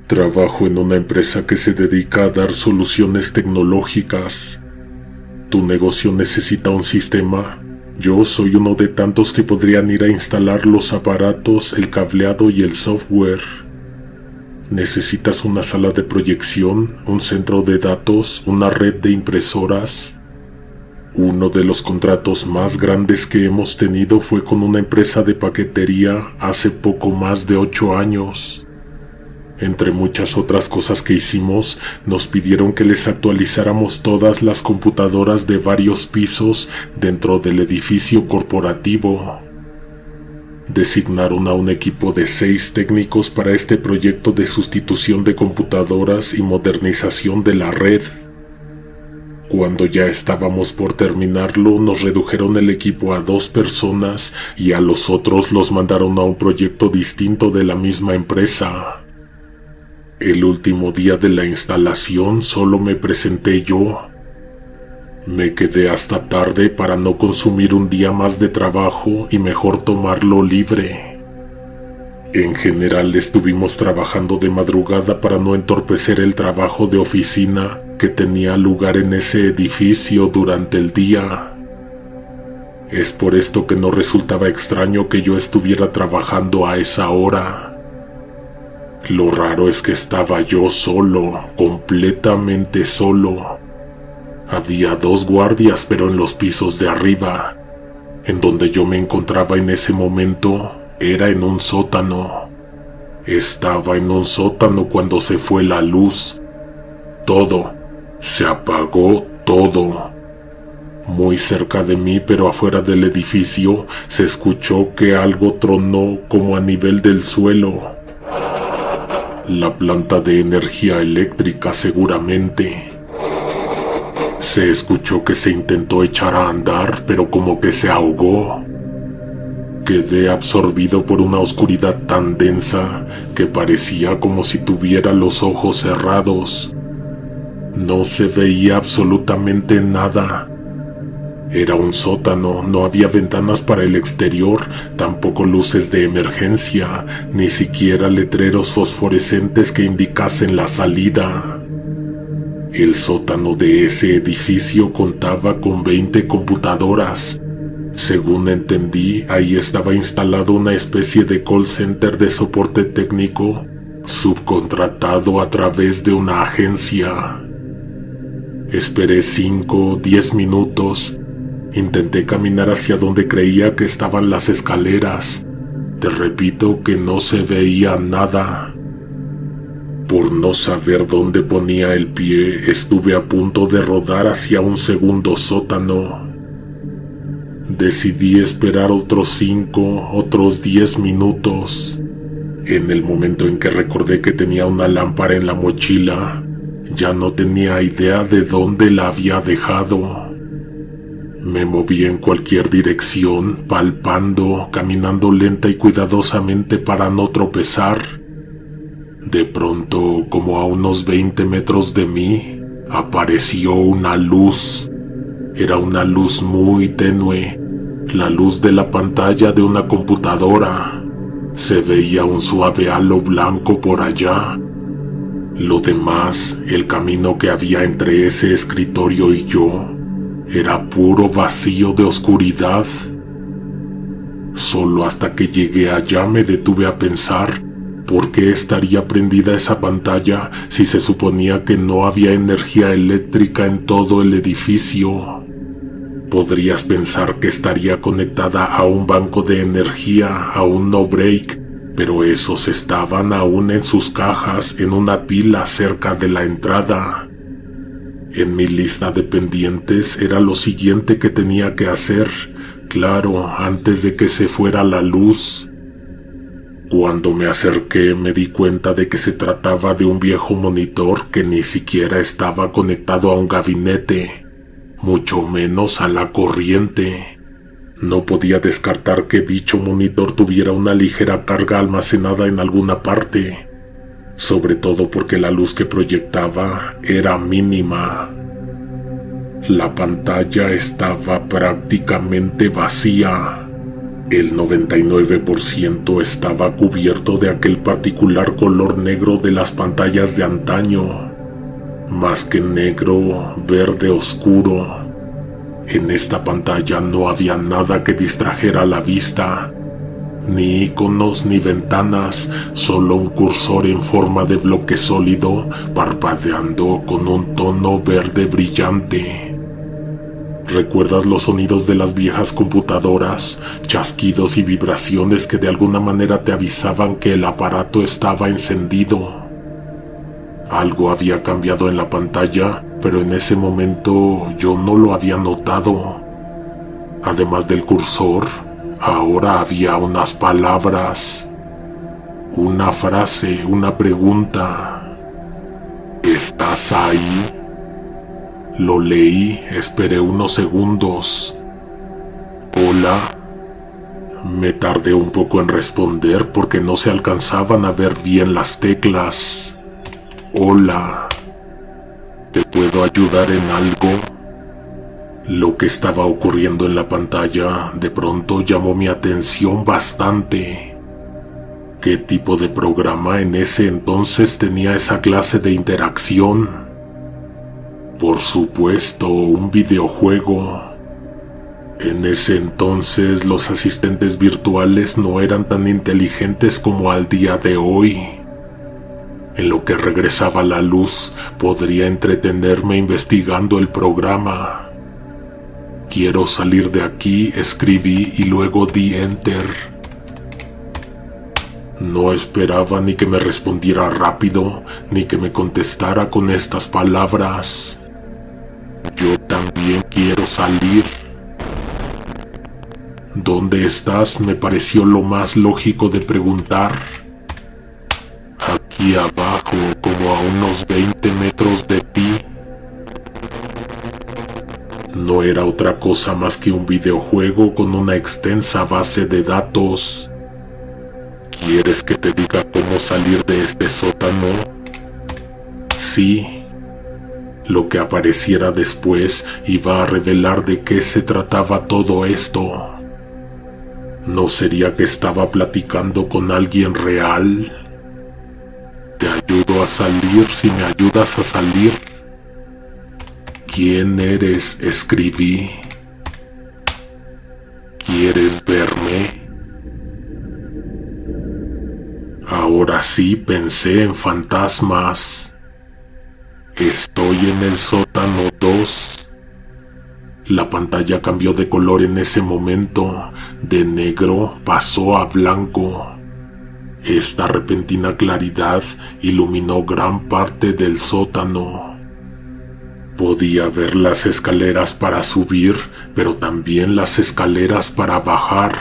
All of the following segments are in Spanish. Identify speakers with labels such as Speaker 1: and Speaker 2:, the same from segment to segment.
Speaker 1: Trabajo en una empresa que se dedica a dar soluciones tecnológicas. Tu negocio necesita un sistema. Yo soy uno de tantos que podrían ir a instalar los aparatos, el cableado y el software. Necesitas una sala de proyección, un centro de datos, una red de impresoras. Uno de los contratos más grandes que hemos tenido fue con una empresa de paquetería hace poco más de 8 años. Entre muchas otras cosas que hicimos, nos pidieron que les actualizáramos todas las computadoras de varios pisos dentro del edificio corporativo. Designaron a un equipo de 6 técnicos para este proyecto de sustitución de computadoras y modernización de la red. Cuando ya estábamos por terminarlo, nos redujeron el equipo a 2 personas y a los otros los mandaron a un proyecto distinto de la misma empresa. El último día de la instalación solo me presenté yo. Me quedé hasta tarde para no consumir un día más de trabajo y mejor tomarlo libre. En general estuvimos trabajando de madrugada para no entorpecer el trabajo de oficina que tenía lugar en ese edificio durante el día. Es por esto que no resultaba extraño que yo estuviera trabajando a esa hora. Lo raro es que estaba yo solo, completamente solo. Había 2 guardias, pero en los pisos de arriba. En donde yo me encontraba en ese momento, era en un sótano. Estaba en un sótano cuando se fue la luz. Todo. Se apagó todo. Muy cerca de mí, pero afuera del edificio, se escuchó que algo tronó como a nivel del suelo. La planta de energía eléctrica seguramente. Se escuchó que se intentó echar a andar, pero como que se ahogó. Quedé absorbido por una oscuridad tan densa que parecía como si tuviera los ojos cerrados. No se veía absolutamente nada. Era un sótano, no había ventanas para el exterior, tampoco luces de emergencia, ni siquiera letreros fosforescentes que indicasen la salida. El sótano de ese edificio contaba con 20 computadoras. Según entendí, ahí estaba instalado una especie de call center de soporte técnico, subcontratado a través de una agencia. Esperé 5 o 10 minutos. Intenté caminar hacia donde creía que estaban las escaleras. Te repito que no se veía nada. Por no saber dónde ponía el pie, estuve a punto de rodar hacia un segundo sótano. Decidí esperar otros 5, otros 10 minutos. En el momento en que recordé que tenía una lámpara en la mochila, ya no tenía idea de dónde la había dejado. Me moví en cualquier dirección, palpando, caminando lenta y cuidadosamente para no tropezar. De pronto, como a unos 20 metros de mí, apareció una luz. Era una luz muy tenue, la luz de la pantalla de una computadora. Se veía un suave halo blanco por allá. Lo demás, el camino que había entre ese escritorio y yo, era puro vacío de oscuridad. Solo hasta que llegué allá me detuve a pensar por qué estaría prendida esa pantalla si se suponía que no había energía eléctrica en todo el edificio. Podrías pensar que estaría conectada a un banco de energía, a un no break, pero esos estaban aún en sus cajas en una pila cerca de la entrada. En mi lista de pendientes era lo siguiente que tenía que hacer, claro, antes de que se fuera la luz. Cuando me acerqué me di cuenta de que se trataba de un viejo monitor que ni siquiera estaba conectado a un gabinete, mucho menos a la corriente. No podía descartar que dicho monitor tuviera una ligera carga almacenada en alguna parte, sobre todo porque la luz que proyectaba era mínima. La pantalla estaba prácticamente vacía. El 99% estaba cubierto de aquel particular color negro de las pantallas de antaño. Más que negro, verde oscuro. En esta pantalla no había nada que distrajera la vista. Ni iconos ni ventanas, solo un cursor en forma de bloque sólido parpadeando con un tono verde brillante. ¿Recuerdas los sonidos de las viejas computadoras? Chasquidos y vibraciones que de alguna manera te avisaban que el aparato estaba encendido. Algo había cambiado en la pantalla, pero en ese momento yo no lo había notado. Además del cursor, ahora había unas palabras, una frase, una pregunta. ¿Estás ahí? Lo leí, esperé unos segundos. Hola. Me tardé un poco en responder porque no se alcanzaban a ver bien las teclas. Hola. ¿Te puedo ayudar en algo? Lo que estaba ocurriendo en la pantalla de pronto llamó mi atención bastante. ¿Qué tipo de programa en ese entonces tenía esa clase de interacción? Por supuesto, un videojuego. En ese entonces los asistentes virtuales no eran tan inteligentes como al día de hoy. En lo que regresaba la luz, podría entretenerme investigando el programa. Quiero salir de aquí, escribí y luego di enter. No esperaba ni que me respondiera rápido, ni que me contestara con estas palabras. Yo también quiero salir. ¿Dónde estás? Me pareció lo más lógico de preguntar. Aquí abajo, como a unos 20 metros de ti. No era otra cosa más que un videojuego con una extensa base de datos. ¿Quieres que te diga cómo salir de este sótano? Sí. Lo que apareciera después iba a revelar de qué se trataba todo esto. ¿No sería que estaba platicando con alguien real? Te ayudo a salir si me ayudas a salir. ¿Quién eres? Escribí. ¿Quieres verme? Ahora sí pensé en fantasmas. Estoy en el sótano 2. La pantalla cambió de color en ese momento. De negro pasó a blanco. Esta repentina claridad iluminó gran parte del sótano. Podía ver las escaleras para subir, pero también las escaleras para bajar.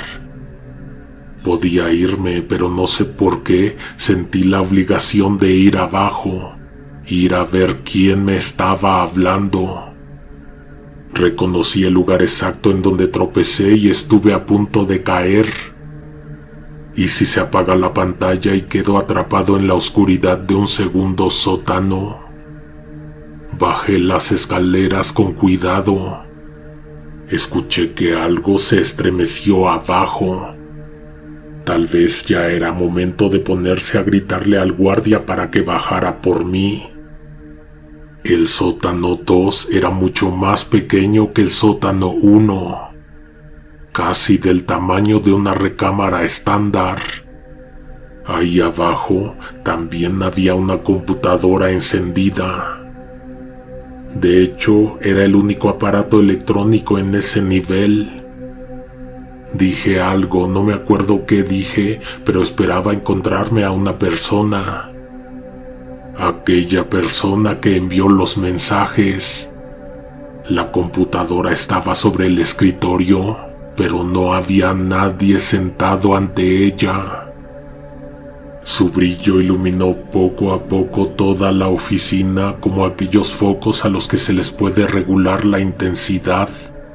Speaker 1: Podía irme, pero no sé por qué sentí la obligación de ir abajo. Ir a ver quién me estaba hablando. Reconocí el lugar exacto en donde tropecé y estuve a punto de caer. ¿Y si se apaga la pantalla y quedo atrapado en la oscuridad de un segundo sótano? Bajé las escaleras con cuidado. Escuché que algo se estremeció abajo. Tal vez ya era momento de ponerse a gritarle al guardia para que bajara por mí. El sótano 2 era mucho más pequeño que el sótano 1, casi del tamaño de una recámara estándar. Ahí abajo también había una computadora encendida. De hecho, era el único aparato electrónico en ese nivel. Dije algo, no me acuerdo qué dije, pero esperaba encontrarme a una persona. Aquella persona que envió los mensajes. La computadora estaba sobre el escritorio, pero no había nadie sentado ante ella. Su brillo iluminó poco a poco toda la oficina como aquellos focos a los que se les puede regular la intensidad.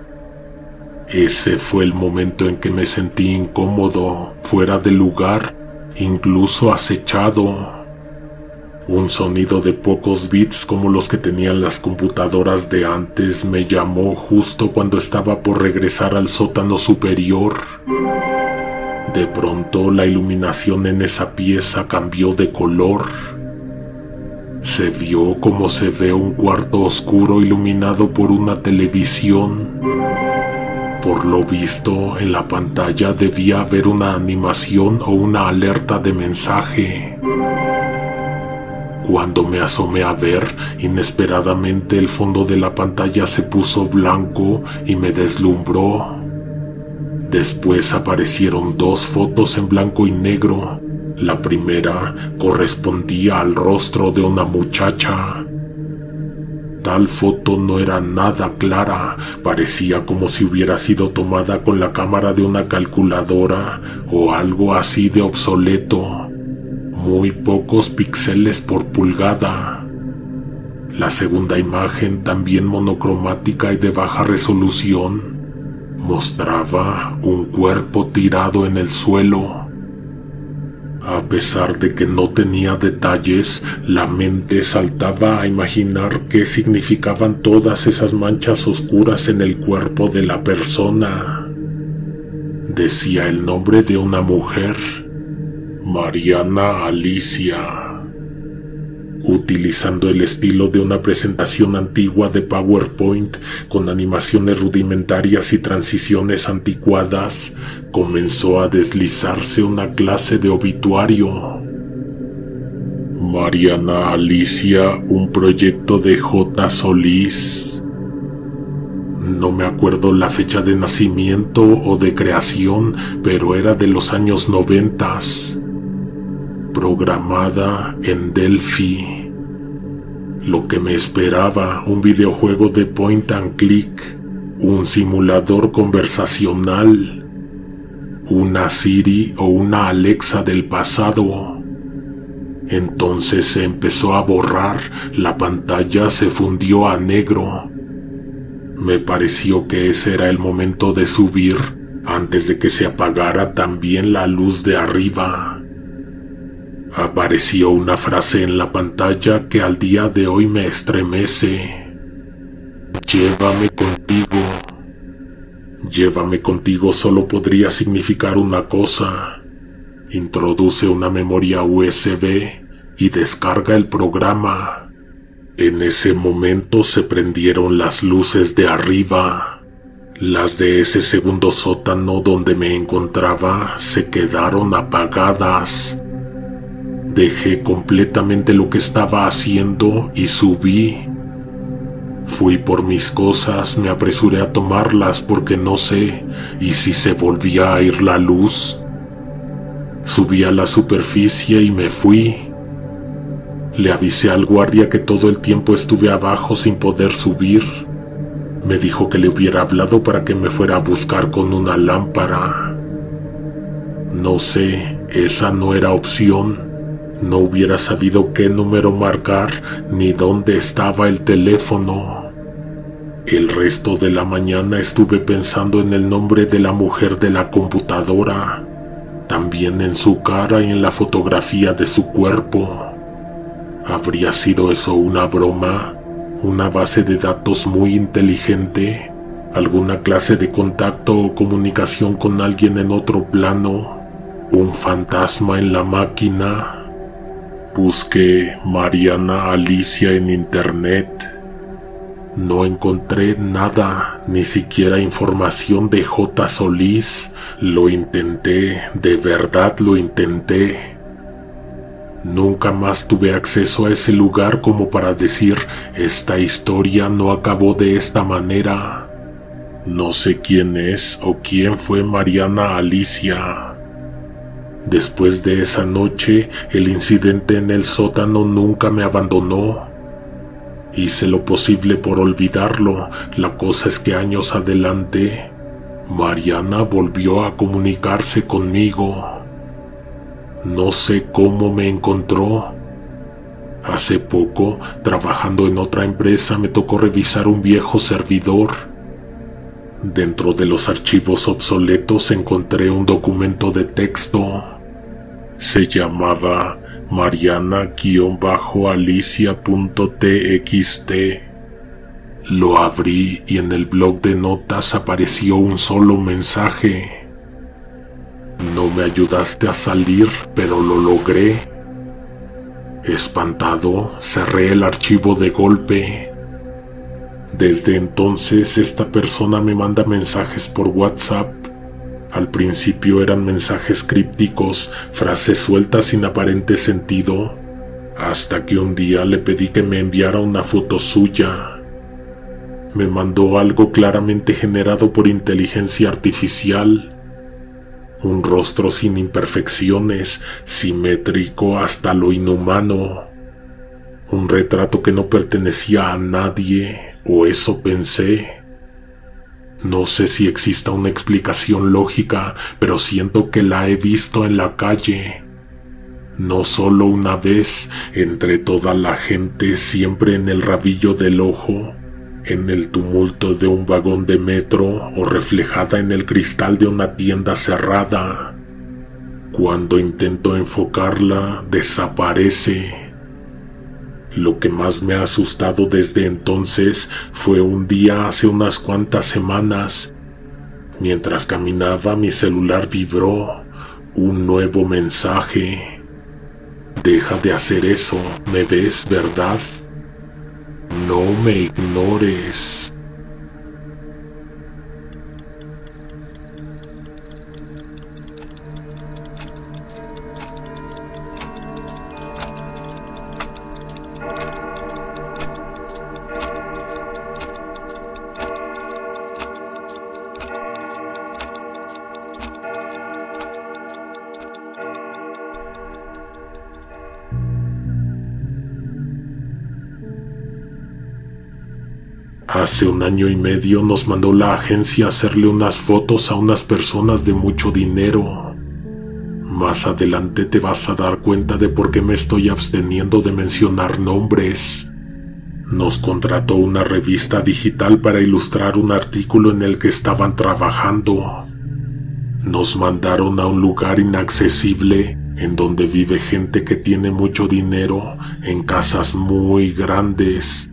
Speaker 1: Ese fue el momento en que me sentí incómodo, fuera de lugar, incluso acechado. Un sonido de pocos bits como los que tenían las computadoras de antes me llamó justo cuando estaba por regresar al sótano superior. De pronto la iluminación en esa pieza cambió de color. Se vio como se ve un cuarto oscuro iluminado por una televisión. Por lo visto, en la pantalla debía haber una animación o una alerta de mensaje. Cuando me asomé a ver, inesperadamente el fondo de la pantalla se puso blanco y me deslumbró. Después aparecieron dos fotos en blanco y negro. La primera correspondía al rostro de una muchacha. Tal foto no era nada clara, parecía como si hubiera sido tomada con la cámara de una calculadora o algo así de obsoleto. Muy pocos píxeles por pulgada. La segunda imagen, también monocromática y de baja resolución, mostraba un cuerpo tirado en el suelo. A pesar de que no tenía detalles, la mente saltaba a imaginar qué significaban todas esas manchas oscuras en el cuerpo de la persona. Decía el nombre de una mujer, Mariana Alicia. Utilizando el estilo de una presentación antigua de PowerPoint con animaciones rudimentarias y transiciones anticuadas, comenzó a deslizarse una clase de obituario. Mariana Alicia, un proyecto de J. Solís. No me acuerdo la fecha de nacimiento o de creación, pero era de los años 90. Programada en Delphi. Lo que me esperaba, un videojuego de point and click, un simulador conversacional, una Siri o una Alexa del pasado. Entonces se empezó a borrar, la pantalla se fundió a negro. Me pareció que ese era el momento de subir, antes de que se apagara también la luz de arriba. Apareció una frase en la pantalla que al día de hoy me estremece. Llévame contigo. Llévame contigo solo podría significar una cosa. Introduce una memoria USB y descarga el programa. En ese momento se prendieron las luces de arriba. Las de ese segundo sótano donde me encontraba se quedaron apagadas. Dejé completamente lo que estaba haciendo y subí. Fui por mis cosas, me apresuré a tomarlas porque no sé, ¿y si se volvía a ir la luz? Subí a la superficie y me fui. Le avisé al guardia que todo el tiempo estuve abajo sin poder subir. Me dijo que le hubiera hablado para que me fuera a buscar con una lámpara. No sé, esa no era opción. No hubiera sabido qué número marcar ni dónde estaba el teléfono. El resto de la mañana estuve pensando en el nombre de la mujer de la computadora, también en su cara y en la fotografía de su cuerpo. ¿Habría sido eso una broma? ¿Una base de datos muy inteligente? ¿Alguna clase de contacto o comunicación con alguien en otro plano? ¿Un fantasma en la máquina? Busqué Mariana Alicia en internet. No encontré nada, ni siquiera información de J. Solís. Lo intenté, de verdad lo intenté. Nunca más tuve acceso a ese lugar como para decir, esta historia no acabó de esta manera. No sé quién es o quién fue Mariana Alicia. Después de esa noche, el incidente en el sótano nunca me abandonó. Hice lo posible por olvidarlo. La cosa es que años adelante, Mariana volvió a comunicarse conmigo. No sé cómo me encontró. Hace poco, trabajando en otra empresa, me tocó revisar un viejo servidor. Dentro de los archivos obsoletos encontré un documento de texto. Se llamaba Mariana-Alicia.txt. Lo abrí y en el bloc de notas apareció un solo mensaje. No me ayudaste a salir, pero lo logré. Espantado, cerré el archivo de golpe. Desde entonces esta persona me manda mensajes por WhatsApp. Al principio eran mensajes crípticos, frases sueltas sin aparente sentido, hasta que un día le pedí que me enviara una foto suya. Me mandó algo claramente generado por inteligencia artificial. Un rostro sin imperfecciones, simétrico hasta lo inhumano. Un retrato que no pertenecía a nadie, o eso pensé. No sé si exista una explicación lógica, pero siento que la he visto en la calle. No solo una vez, entre toda la gente, siempre en el rabillo del ojo, en el tumulto de un vagón de metro o reflejada en el cristal de una tienda cerrada. Cuando intento enfocarla, desaparece. Lo que más me ha asustado desde entonces fue un día hace unas cuantas semanas. Mientras caminaba, mi celular vibró. Un nuevo mensaje. Deja de hacer eso, ¿me ves, verdad? No me ignores. Hace 1 año y medio nos mandó la agencia a hacerle unas fotos a unas personas de mucho dinero. Más adelante te vas a dar cuenta de por qué me estoy absteniendo de mencionar nombres. Nos contrató una revista digital para ilustrar un artículo en el que estaban trabajando. Nos mandaron a un lugar inaccesible en donde vive gente que tiene mucho dinero en casas muy grandes.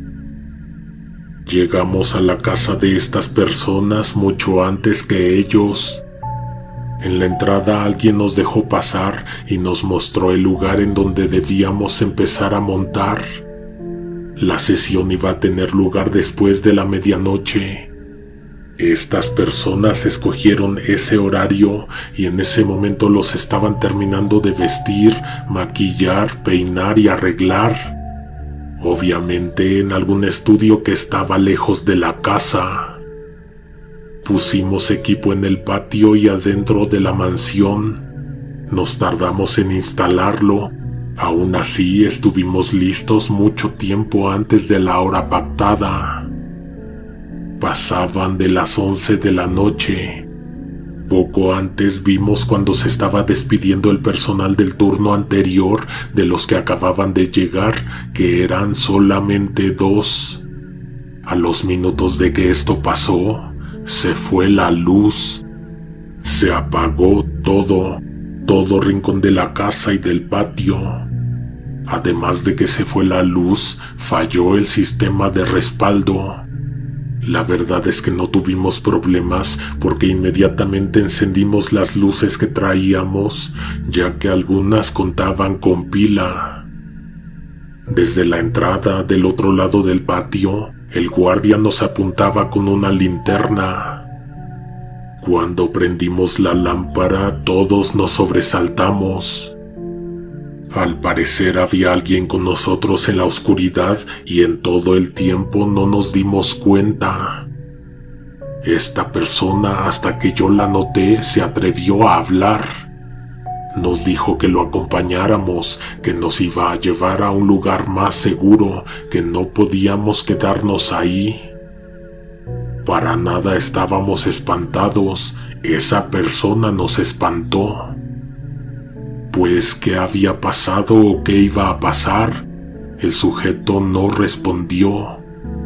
Speaker 1: Llegamos a la casa de estas personas mucho antes que ellos. En la entrada alguien nos dejó pasar y nos mostró el lugar en donde debíamos empezar a montar. La sesión iba a tener lugar después de la medianoche. Estas personas escogieron ese horario y en ese momento los estaban terminando de vestir, maquillar, peinar y arreglar. Obviamente en algún estudio que estaba lejos de la casa. Pusimos equipo en el patio y adentro de la mansión. Nos tardamos en instalarlo. Aún así estuvimos listos mucho tiempo antes de la hora pactada. Pasaban de las 11 de la noche. Poco antes vimos cuando se estaba despidiendo el personal del turno anterior de los que acababan de llegar, que eran solamente 2. A los minutos de que esto pasó, se fue la luz. Se apagó todo rincón de la casa y del patio. Además de que se fue la luz, falló el sistema de respaldo. La verdad es que no tuvimos problemas porque inmediatamente encendimos las luces que traíamos, ya que algunas contaban con pila. Desde la entrada del otro lado del patio, el guardia nos apuntaba con una linterna. Cuando prendimos la lámpara, todos nos sobresaltamos. Al parecer había alguien con nosotros en la oscuridad y en todo el tiempo no nos dimos cuenta. Esta persona, hasta que yo la noté, se atrevió a hablar. Nos dijo que lo acompañáramos, que nos iba a llevar a un lugar más seguro, que no podíamos quedarnos ahí. Para nada estábamos espantados, esa persona nos espantó. Pues, ¿qué había pasado o qué iba a pasar? El sujeto no respondió.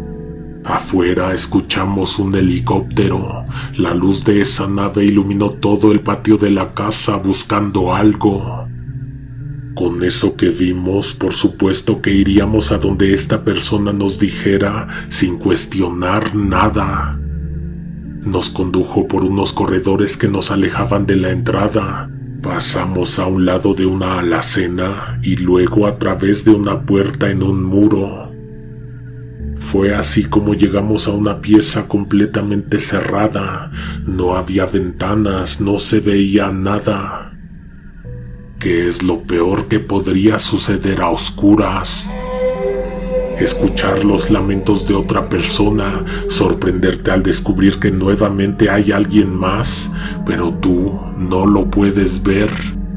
Speaker 1: Afuera escuchamos un helicóptero. La luz de esa nave iluminó todo el patio de la casa buscando algo. Con eso que vimos, por supuesto que iríamos a donde esta persona nos dijera sin cuestionar nada. Nos condujo por unos corredores que nos alejaban de la entrada. Pasamos a un lado de una alacena y luego a través de una puerta en un muro. Fue así como llegamos a una pieza completamente cerrada. No había ventanas, no se veía nada. ¿Qué es lo peor que podría suceder a oscuras? Escuchar los lamentos de otra persona, sorprenderte al descubrir que nuevamente hay alguien más, pero tú no lo puedes ver.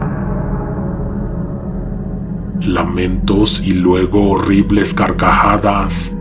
Speaker 1: Lamentos y luego horribles carcajadas,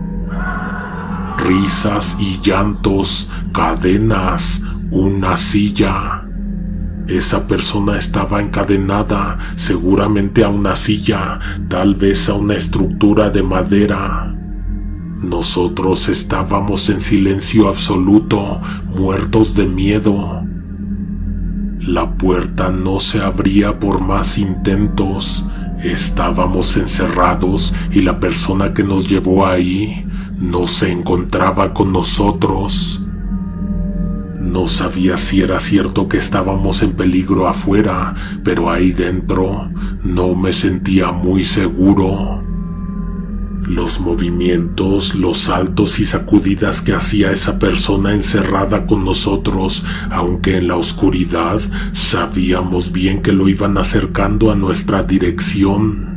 Speaker 1: risas y llantos, cadenas, una silla. Esa persona estaba encadenada, seguramente a una silla, tal vez a una estructura de madera. Nosotros estábamos en silencio absoluto, muertos de miedo. La puerta no se abría por más intentos. Estábamos encerrados y la persona que nos llevó ahí no se encontraba con nosotros. No sabía si era cierto que estábamos en peligro afuera, pero ahí dentro no me sentía muy seguro. Los movimientos, los saltos y sacudidas que hacía esa persona encerrada con nosotros, aunque en la oscuridad sabíamos bien que lo iban acercando a nuestra dirección.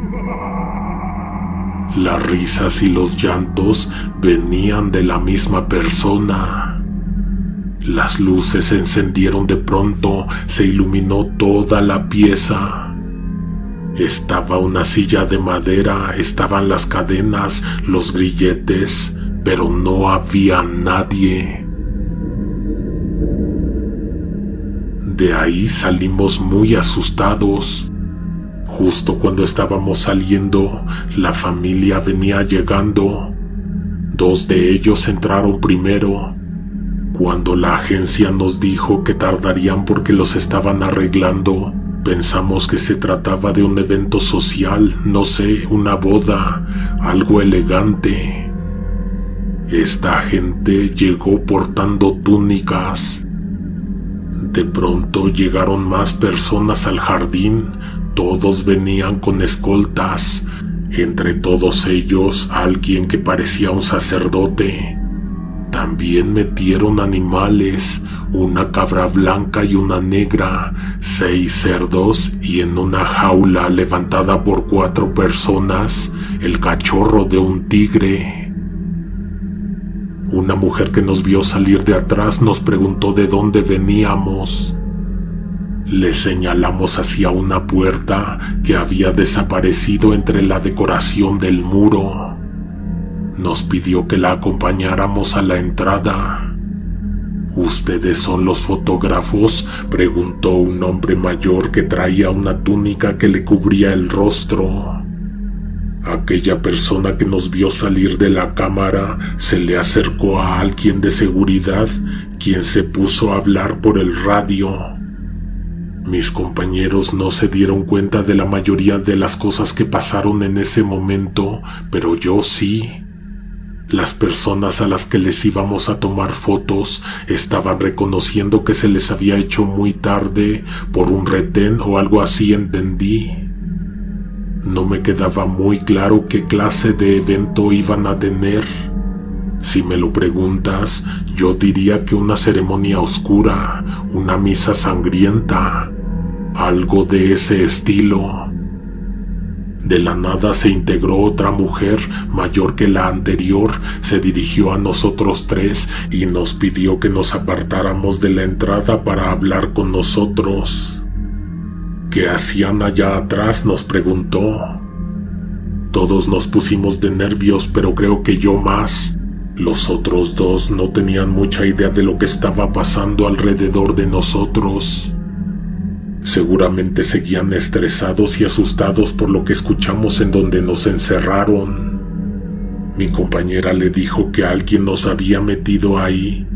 Speaker 1: Las risas y los llantos venían de la misma persona. Las luces se encendieron de pronto, se iluminó toda la pieza. Estaba una silla de madera, estaban las cadenas, los grilletes, pero no había nadie. De ahí salimos muy asustados. Justo cuando estábamos saliendo, la familia venía llegando. 2 de ellos entraron primero. Cuando la agencia nos dijo que tardarían porque los estaban arreglando, pensamos que se trataba de un evento social, no sé, una boda, algo elegante. Esta gente llegó portando túnicas. De pronto llegaron más personas al jardín, todos venían con escoltas, entre todos ellos alguien que parecía un sacerdote. También metieron animales, una cabra blanca y una negra, 6 cerdos y en una jaula levantada por 4 personas, el cachorro de un tigre. Una mujer que nos vio salir de atrás nos preguntó de dónde veníamos. Le señalamos hacia una puerta que había desaparecido entre la decoración del muro. Nos pidió que la acompañáramos a la entrada. ¿Ustedes son los fotógrafos?, preguntó un hombre mayor que traía una túnica que le cubría el rostro. Aquella persona que nos vio salir de la cámara se le acercó a alguien de seguridad, quien se puso a hablar por el radio. Mis compañeros no se dieron cuenta de la mayoría de las cosas que pasaron en ese momento, pero yo sí. Las personas a las que les íbamos a tomar fotos estaban reconociendo que se les había hecho muy tarde por un retén o algo así, entendí. No me quedaba muy claro qué clase de evento iban a tener. Si me lo preguntas, yo diría que una ceremonia oscura, una misa sangrienta, algo de ese estilo. De la nada se integró otra mujer, mayor que la anterior, se dirigió a nosotros 3 y nos pidió que nos apartáramos de la entrada para hablar con nosotros. ¿Qué hacían allá atrás?, nos preguntó. Todos nos pusimos de nervios, pero creo que yo más. Los otros 2 no tenían mucha idea de lo que estaba pasando alrededor de nosotros. Seguramente seguían estresados y asustados por lo que escuchamos en donde nos encerraron. Mi compañera le dijo que alguien nos había metido ahí,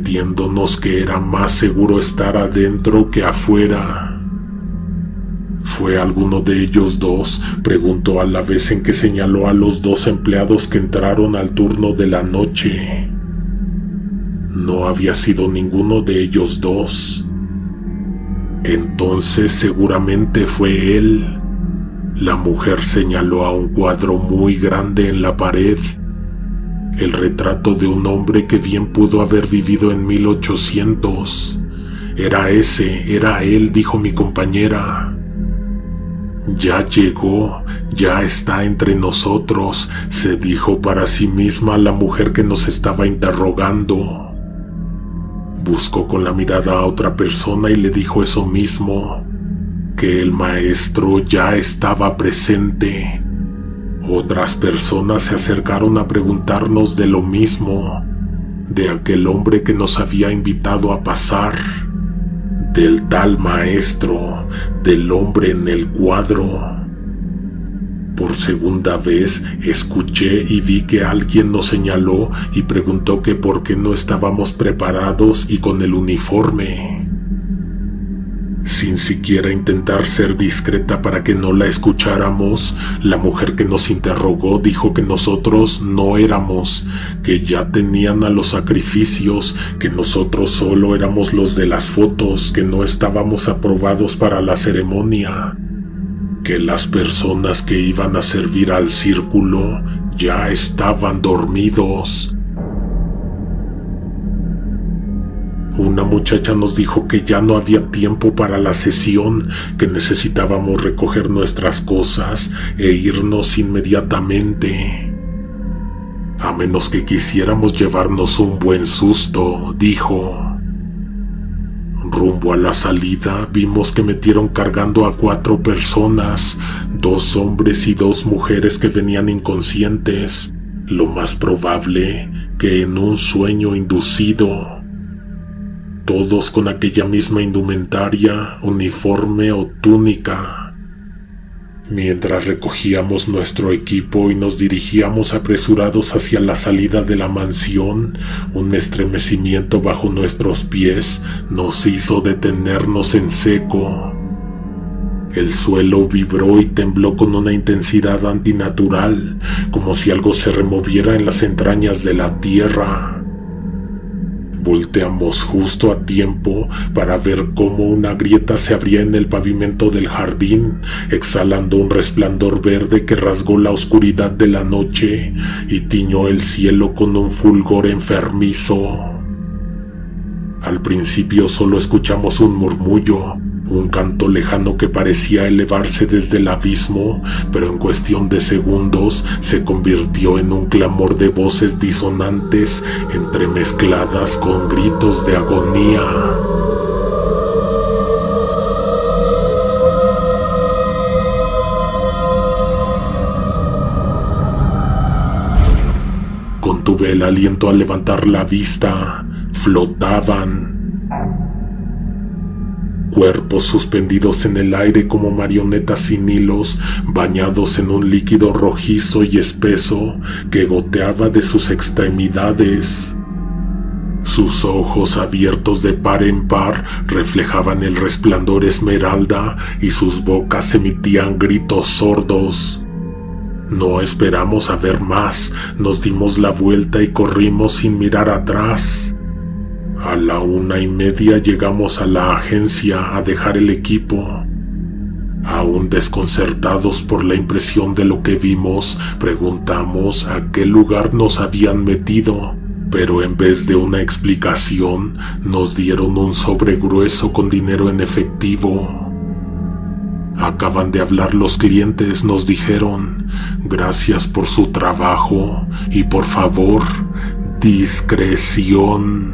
Speaker 1: prometiéndonos que era más seguro estar adentro que afuera. ¿Fue alguno de ellos dos?, preguntó a la vez en que señaló a los dos empleados que entraron al turno de la noche. No había sido ninguno de ellos dos. Entonces seguramente fue él. La mujer señaló a un cuadro muy grande en la pared. El retrato de un hombre que bien pudo haber vivido en 1800. Era él, dijo mi compañera. Ya llegó, ya está entre nosotros, se dijo para sí misma la mujer que nos estaba interrogando. Buscó con la mirada a otra persona y le dijo eso mismo, que el maestro ya estaba presente. Otras personas se acercaron a preguntarnos de lo mismo, de aquel hombre que nos había invitado a pasar, del tal maestro, del hombre en el cuadro. Por segunda vez escuché y vi que alguien nos señaló y preguntó que por qué no estábamos preparados y con el uniforme. Sin siquiera intentar ser discreta para que no la escucháramos, la mujer que nos interrogó dijo que nosotros no éramos, que ya tenían a los sacrificios, que nosotros solo éramos los de las fotos, que no estábamos aprobados para la ceremonia, que las personas que iban a servir al círculo ya estaban dormidos. Una muchacha nos dijo que ya no había tiempo para la sesión, que necesitábamos recoger nuestras cosas e irnos inmediatamente. A menos que quisiéramos llevarnos un buen susto, dijo. Rumbo a la salida vimos que metieron cargando a 4 personas, 2 hombres y 2 mujeres que venían inconscientes, lo más probable que en un sueño inducido. Todos con aquella misma indumentaria, uniforme o túnica. Mientras recogíamos nuestro equipo y nos dirigíamos apresurados hacia la salida de la mansión, un estremecimiento bajo nuestros pies nos hizo detenernos en seco. El suelo vibró y tembló con una intensidad antinatural, como si algo se removiera en las entrañas de la tierra. Volteamos justo a tiempo para ver cómo una grieta se abría en el pavimento del jardín, exhalando un resplandor verde que rasgó la oscuridad de la noche y tiñó el cielo con un fulgor enfermizo. Al principio solo escuchamos un murmullo, un canto lejano que parecía elevarse desde el abismo, pero en cuestión de segundos se convirtió en un clamor de voces disonantes entremezcladas con gritos de agonía. Contuve el aliento al levantar la vista. Flotaban. Cuerpos suspendidos en el aire como marionetas sin hilos, bañados en un líquido rojizo y espeso que goteaba de sus extremidades. Sus ojos abiertos de par en par reflejaban el resplandor esmeralda y sus bocas emitían gritos sordos. No esperamos a ver más, nos dimos la vuelta y corrimos sin mirar atrás. A la 1:30 llegamos a la agencia a dejar el equipo. Aún desconcertados por la impresión de lo que vimos, preguntamos a qué lugar nos habían metido, pero en vez de una explicación, nos dieron un sobre grueso con dinero en efectivo. Acaban de hablar los clientes, nos dijeron. Gracias por su trabajo y por favor, discreción.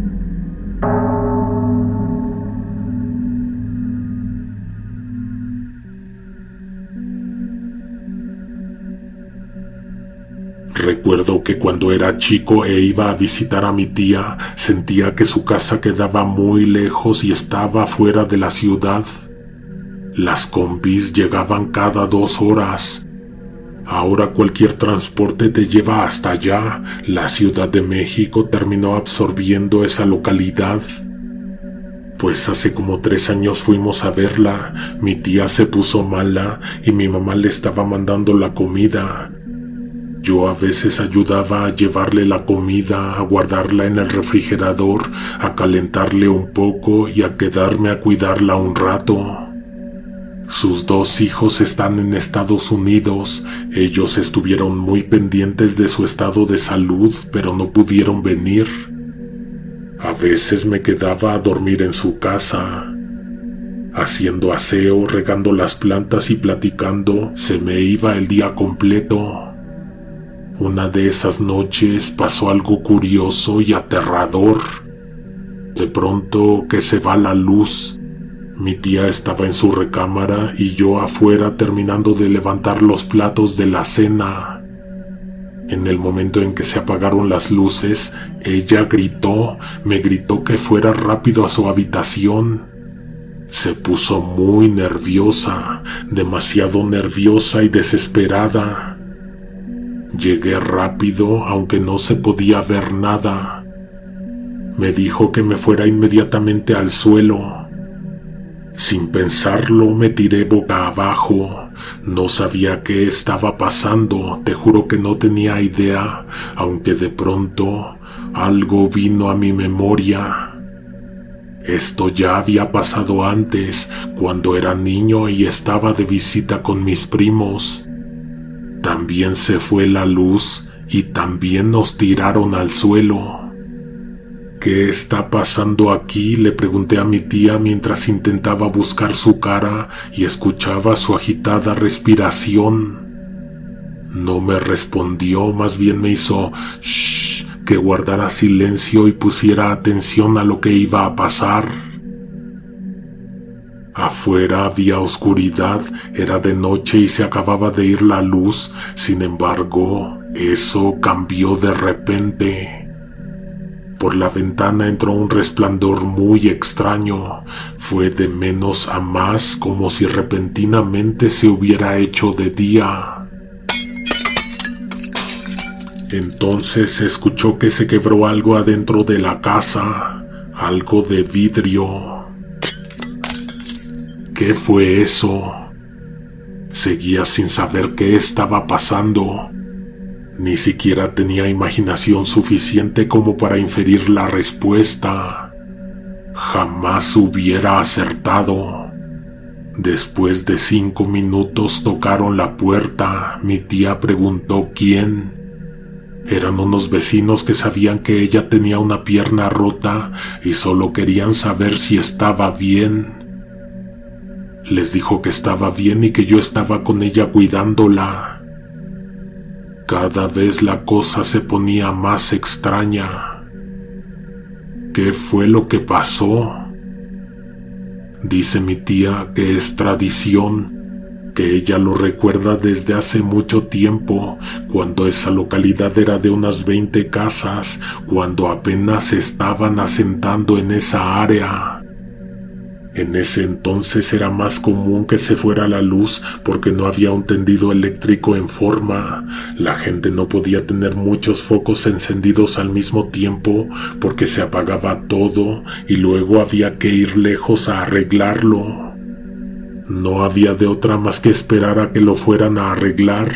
Speaker 1: Recuerdo que cuando era chico e iba a visitar a mi tía, sentía que su casa quedaba muy lejos y estaba fuera de la ciudad. Las combis llegaban cada 2 horas. Ahora cualquier transporte te lleva hasta allá. La Ciudad de México terminó absorbiendo esa localidad. Pues hace como 3 años fuimos a verla. Mi tía se puso mala y mi mamá le estaba mandando la comida. Yo a veces ayudaba a llevarle la comida, a guardarla en el refrigerador, a calentarle un poco y a quedarme a cuidarla un rato. Sus 2 hijos están en Estados Unidos. Ellos estuvieron muy pendientes de su estado de salud, pero no pudieron venir. A veces me quedaba a dormir en su casa. Haciendo aseo, regando las plantas y platicando, se me iba el día completo. Una de esas noches pasó algo curioso y aterrador. De pronto que se va la luz. Mi tía estaba en su recámara y yo afuera terminando de levantar los platos de la cena. En el momento en que se apagaron las luces, ella me gritó que fuera rápido a su habitación. Se puso muy nerviosa, demasiado nerviosa y desesperada. Llegué rápido, aunque no se podía ver nada. Me dijo que me fuera inmediatamente al suelo. Sin pensarlo, me tiré boca abajo. No sabía qué estaba pasando, te juro que no tenía idea, aunque de pronto algo vino a mi memoria. Esto ya había pasado antes, cuando era niño y estaba de visita con mis primos. También se fue la luz y también nos tiraron al suelo. ¿Qué está pasando aquí?, le pregunté a mi tía mientras intentaba buscar su cara y escuchaba su agitada respiración. No me respondió, más bien me hizo shh, que guardara silencio y pusiera atención a lo que iba a pasar. Afuera había oscuridad, era de noche y se acababa de ir la luz. Sin embargo, eso cambió de repente. Por la ventana entró un resplandor muy extraño. Fue de menos a más, como si repentinamente se hubiera hecho de día. Entonces se escuchó que se quebró algo adentro de la casa, algo de vidrio. ¿Qué fue eso? Seguía sin saber qué estaba pasando. Ni siquiera tenía imaginación suficiente como para inferir la respuesta. Jamás hubiera acertado. Después de 5 minutos tocaron la puerta. Mi tía preguntó quién. Eran unos vecinos que sabían que ella tenía una pierna rota y solo querían saber si estaba bien. Les dijo que estaba bien y que yo estaba con ella cuidándola. Cada vez la cosa se ponía más extraña. ¿Qué fue lo que pasó? Dice mi tía que es tradición, que ella lo recuerda desde hace mucho tiempo, cuando esa localidad era de unas 20 casas, cuando apenas se estaban asentando en esa área. En ese entonces era más común que se fuera la luz porque no había un tendido eléctrico en forma. La gente no podía tener muchos focos encendidos al mismo tiempo porque se apagaba todo y luego había que ir lejos a arreglarlo. No había de otra más que esperar a que lo fueran a arreglar.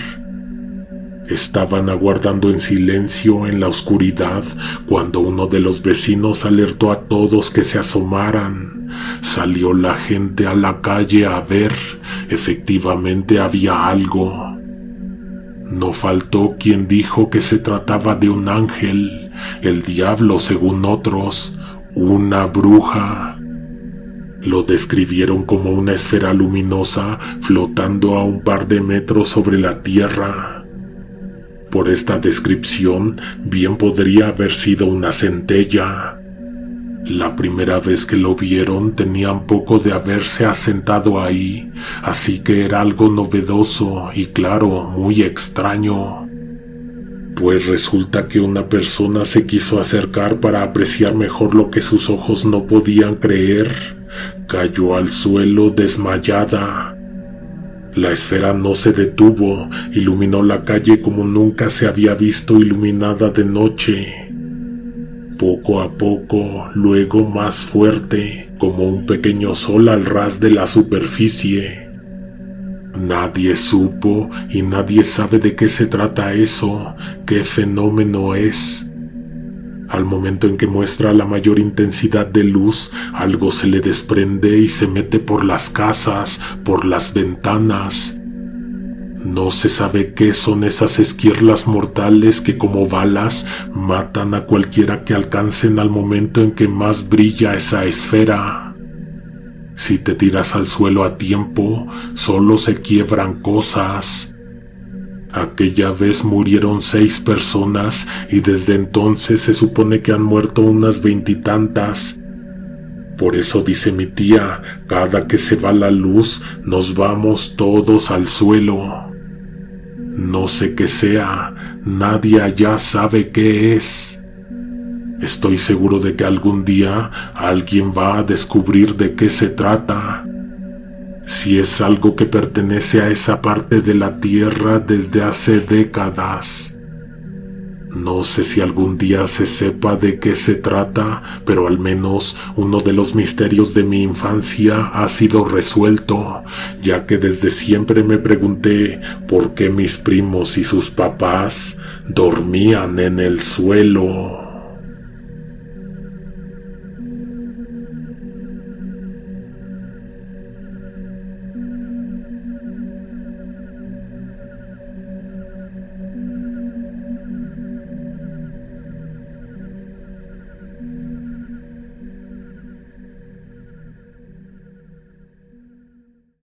Speaker 1: Estaban aguardando en silencio en la oscuridad cuando uno de los vecinos alertó a todos que se asomaran. Salió la gente a la calle a ver. Efectivamente había algo. No faltó quien dijo que se trataba de un ángel, el diablo según otros, una bruja. Lo describieron como una esfera luminosa flotando a un par de metros sobre la tierra. Por esta descripción, bien podría haber sido una centella. La primera vez que lo vieron tenían poco de haberse asentado ahí, así que era algo novedoso y claro, muy extraño. Pues resulta que una persona se quiso acercar para apreciar mejor lo que sus ojos no podían creer. Cayó al suelo desmayada. La esfera no se detuvo, iluminó la calle como nunca se había visto iluminada de noche. Poco a poco, luego más fuerte, como un pequeño sol al ras de la superficie. Nadie supo y nadie sabe de qué se trata eso, qué fenómeno es. Al momento en que muestra la mayor intensidad de luz, algo se le desprende y se mete por las casas, por las ventanas. No se sabe qué son esas esquirlas mortales que como balas matan a cualquiera que alcancen al momento en que más brilla esa esfera. Si te tiras al suelo a tiempo, solo se quiebran cosas. Aquella vez murieron 6 personas y desde entonces se supone que han muerto unas 20 y tantas. Por eso dice mi tía, cada que se va la luz, nos vamos todos al suelo. No sé qué sea, nadie allá sabe qué es. Estoy seguro de que algún día alguien va a descubrir de qué se trata. Si es algo que pertenece a esa parte de la tierra desde hace décadas. No sé si algún día se sepa de qué se trata, pero al menos uno de los misterios de mi infancia ha sido resuelto, ya que desde siempre me pregunté por qué mis primos y sus papás dormían en el suelo.